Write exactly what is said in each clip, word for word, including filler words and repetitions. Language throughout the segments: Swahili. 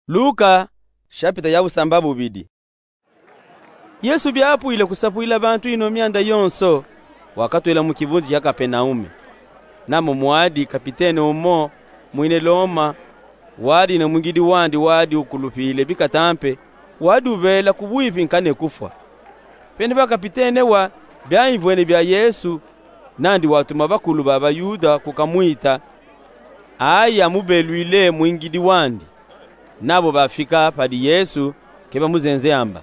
Luka shapita ya busamba bubidi. Yesu byapwile kusapwila bantu ino myanda yonso wakatwela mu kivundi kya Kapenaume. Namo mwadi kapitene umo mwine Loma wadi na mwingidi wandi wadi ukulupile bikatampe wadi uvela kubuipi nkane kufwa. Pene ba kapitene wa byayivwene bya Yesu nandi watuma bakulu baba Yuda kukamwita aya mubelwile mwingidi wandi. Nabo bafika padi Yesu keba muzenze amba.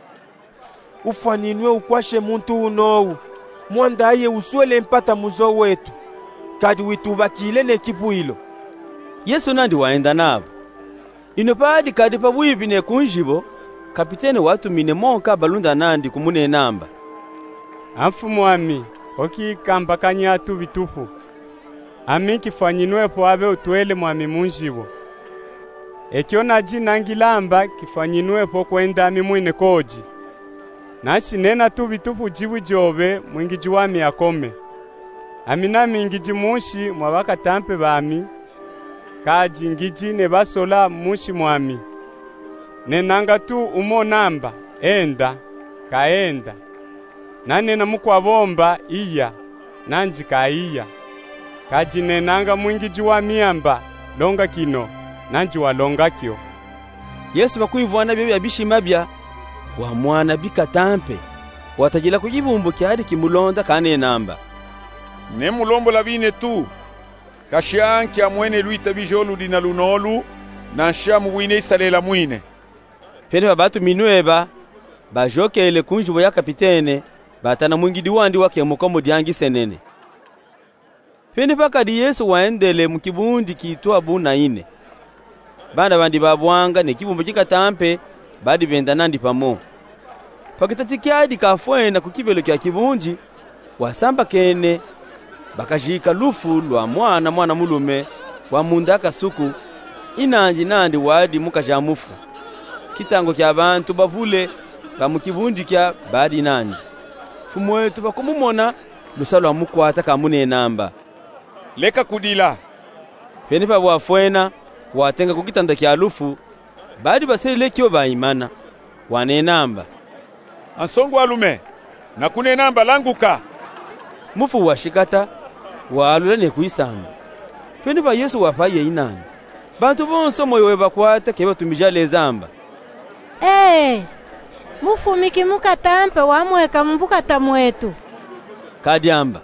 Ufaninwe ukwashe muntu unowu mwandaye uswele mpata muzo wetu kadi witubakile ne kipuilo. Yesu nandi waenda nabo. Ino padi kadi pabuipi ne kunjibo kapitene watumine monka balunda nandi kumune namba. Amfu mwami okikamba kanyatu bitufu ami kifanyinuwe po abe utwele mwami munjibo. Ekyo naji nangilamba kifanyinuwe po kwenda ami mwine koji. Nachi nena tu bitufu jibu jobe mwingiji wami akome. Amina mingiji mushi mwabaka tampe bami. Kaji ngiji ne basola mushi mwami. Nenanga tu umo namba enda kaenda. Nane na mukwa bomba iya nanji kaiya. Kaji nenanga mwingiji wami amba longa kino nanji walonga kyo. Yesu bakuivwana byo byabishimabya wa mwana bikatampe watajila kujibumbu kyari kimulonda kane namba. Ne mulombo labine tu kashanki amwene luita bijolu dina lunolu na shamu wine isalela mwine. Pene babatu minueba bajokele kunjubo ya kapitene batana mwingidi wandi wake mukomo dyangi senene. Pene pakadi Yesu waendele mukibundi kitwa buna ine. Banda bandi babwanga ne kibumbu kikatampe badi benda nandi pamo. Pakitati kyadi kafwena kukibelo kya kibundi wasamba kene bakajika lufu lwa mwana mwana mulume wa munda kasuku inanji nandi wadi mukajamufu. Kitango kya bantu bavule bamukibundi kya badi nandi. Fumu wetu bakumumona lusalo amukwata kamune namba. Leka kudila. Pene pa wafwena watenga kukitanda kya lufu badi basele kyo baimana wane namba. Ansongo alume na kune namba languka. Mufu washikata walula ne kuisanga. Pene pa Yesu wapaye inani. Bantu bonso moyo webakwata keba tumijale zamba. Eh, mufu miki mukatampe wamweka mbuka tamwetu. Kadiamba.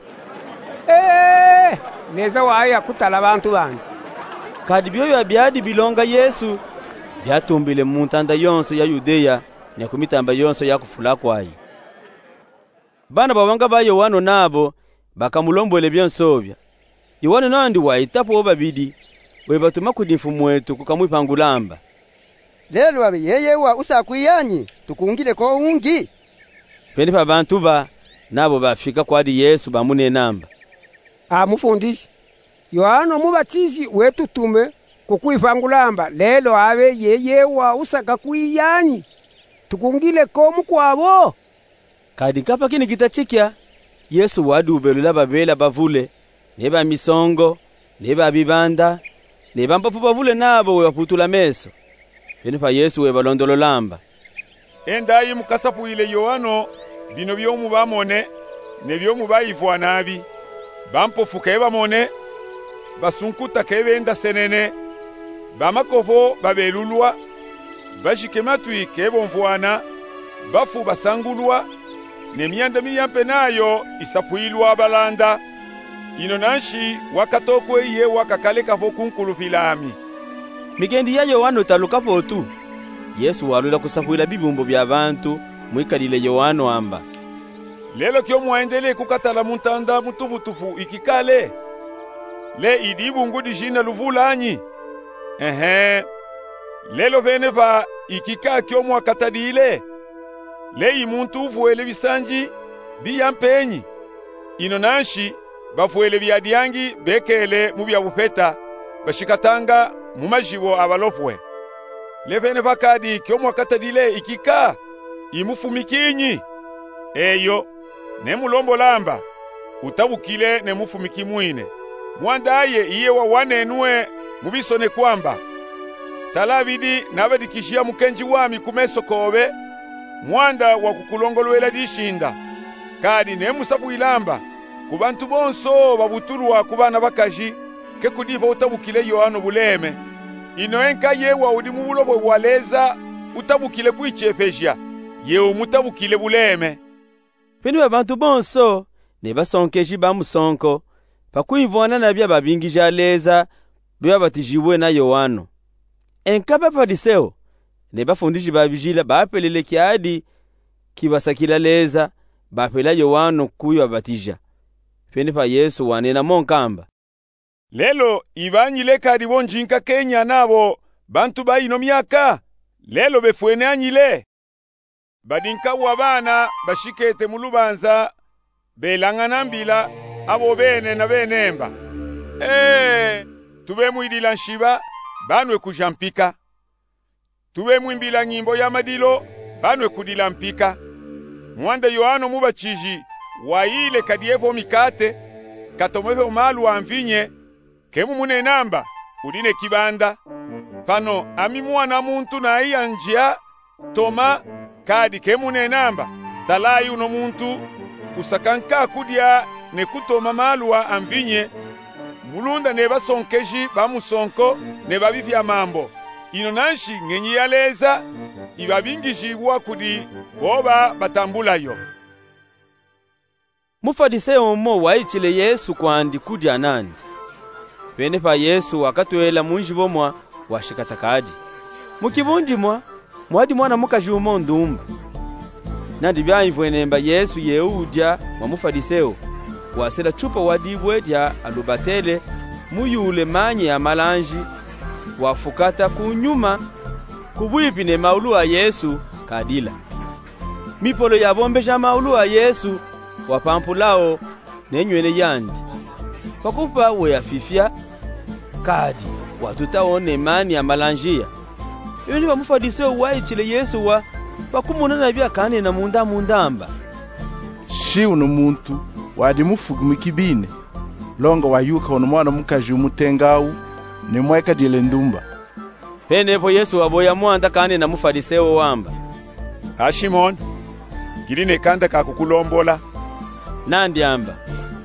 Eh, neza waya kutala bantu bandi. Kadi byoyo byadi bilonga Yesu byatumbile mu ntanda yonso ya Yudeya ne kumitamba yonso ya kufula kwayi. Bana babanga ba Yohano nabo bakamulombole byonsobya. Yohano nandi waitapo babidi webatuma kudinfumu wetu kukamwipangulamba. Lelo abe yeyewa usakwiyanyi tukungile ko ungi. Pene pa bantu ba nabo bafika kwadi Yesu bamune namba. Ah mufundisi Yohano mubatizi wetu tume kukwivangulamba lelo abe yeyewa usaka kwiyanyi tukungile ko mukwabo. Kadi kapa kini kitachikya Yesu wadubelula babela bavule neba misongo neba bibanda neba mbafu bavule nabo waputula meso. Pene pa Yesu webalondolo lamba. Endayi mukasapu ile Yohano bino byomu bamone ne byomu bayivwa nabi. Bampofu keba mone basunkuta kebenda senene bamakovo babelulwa bashikematwi kebonfwana bafu basangulwa ne myanda miyampe nayo isapuilwa abalanda ino nanshi wakatokwe ye wakakaleka vokunkulufilami. Mikendi ya Yohano talukapo tu Yesu walula kusapuila bibumbo bya bantu mwikalile Yohano amba. Lelo kyo muendele kukatala muntanda mutufutufu ikikale. Le idibungu dijina luvulanyi. Ehe. Lelo veneva ikika kyo mwakatadile. Le imuntu ufuele bisanji biyampenyi. Ino nanshi bafuele biyadiangi bekele mubya bupeta bashikatanga mumajibo abalofwe. Le veneva kadi kyo mwakatadile ikika imufumikinyi. Eyo ne mulombo lamba utabukile ne mufumiki mwine mwandaye iye wa wanenwe mubisone kwamba talabidi nabadikishia mukenji wami kumeso kobe mwanda wa kukulongolwela dishinda kadi nemusabu ilamba kubantu bonso babutulwa kubana bakaji ke kudiva utabukile Yohano buleme ino enka yewa udi mu bulobo waleza utabukile kwichepesha yewe mutabukile buleme. Peni abantu bonso ne basonkeji bamusonko pakuivona na bya babingija leza bya batijiwe na Yohano. Enka bafariseo ne bafundiji babijila bapelele kiadi kibasakila leza bapela Yohano kuyo batija. Peni pa Yesu wanena monkamba. Lelo ibanyile kadi bonjinka Kenya nabo bantu bayino myaka lelo befwene anyile badinka wabana bashikete mulubanza belangana mbila abo bene na benemba eh tube muidila nshiba banwe kujampika tube mwimbila nyimbo ya madilo banwe kudila mpika mwanda Yohano mubachiji waile kadievo mikate katomevo malu amvinye kemu mune namba udine kibanda pano ami mwana muntu na iya njia toma kadi kemu ne namba talayi uno muntu usakanka kudia ne kutoma malwa amvinye mulunda ne basonkeji bamusonko ne babivya mambo ino nanshi ngenyi yaleza ibabingishibwa kudi boba batambulayo. Mufadiseo mmo waichile Yesu kwandi kudya nandi. Pene pa Yesu akatwela munjibo mwa washikatakadi. Mukibundi mwa mwadi mwana mukaji umo ndumba. Nandi byayivwenemba Yesu yeudya wa mufadiseo wasela chupa wadibwe dya alubatele muyule manye ya malanji wafukata kunyuma kubwipi ne maulu wa Yesu kadila. Mipolo ya bombe ja maulu wa Yesu wapampulao nenywele yandi. Pakupa we yafifia kadi watutaone mani ya malanjia. Yoni bamufadiseo waichile Yesu wa bakumuna na bya kane na munda mundamba. Shi uno muntu wadi mufugu mikibine longa wayuka uno mwana mukaji umutengau ne mweka dile ndumba. Penepo Yesu waboya mwanda kane na mufadiseo wamba. Ashimon girine kanda kakukulombola nandi amba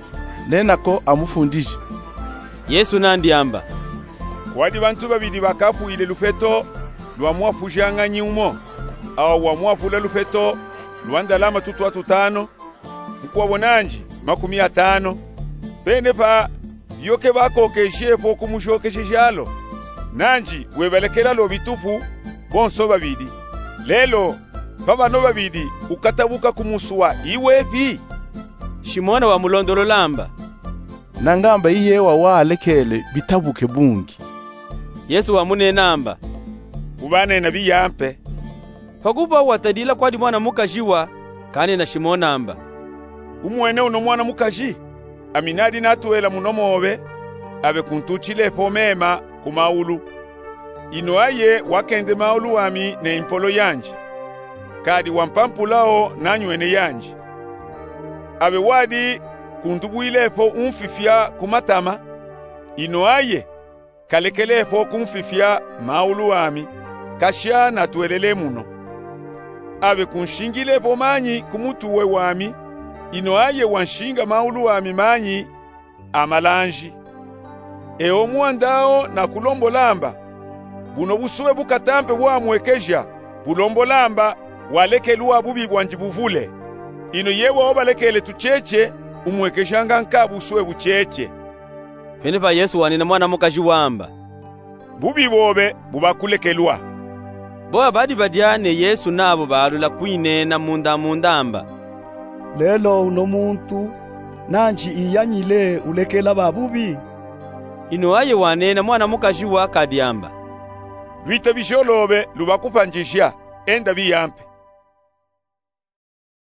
nenako amufundisha. Yesu nandi amba kwadi bantu babidi bakapu ile lufeto lwa mwafujanga nyumo au wa mwafula lufeto luanda lama tutu watu tano mkuwa bonanji makumi atano pene pa yoke bako keshepo kumushoke shijalo nanji webalekela lo bitufu bonso babidi lelo baba no babidi ukatabuka kumuswa iwevi. Shimona wa mulondolo lamba nangamba iye wa walekele bitabuke bungi. Yesu wa mune namba ubane na biyampe pakupa watadila kwadi mwana mukajiwa kane na Shimona amba umwene uno mwana mukaji aminadi natuela munomobe abe kuntuchile pomema kumaulu ino aye wakende maulu wami ne impolo yanji kadi wampampulao nanywene yanji abe wadi kundubuilepo umfifia kumatama ino aye kalekelepo kumfifia maulu wami kasha natuelele muno abe kunshingilepo manyi kumutuwe wami ino aye wanshinga maulu wami manyi amalanji eo muandao na kulombolamba buno busuwe bukatampe bwamwekeja bulombolamba walekelwa bubi bwanjibuvule ino yewa obalekele tucheche umwekeshanga nkabu suwe bucheche. Pene pa Yesu wanina mwana mukaji wamba bubi bobe bubakulekelwa boa badi badiane Yesu nabo balula kwinena munda mundamba lelo uno muntu nanji iyanyile ulekela babubi ino aye wanena mwana mukaji wa kadiamba Vita bisholobe lubakupanjisha enda biyampe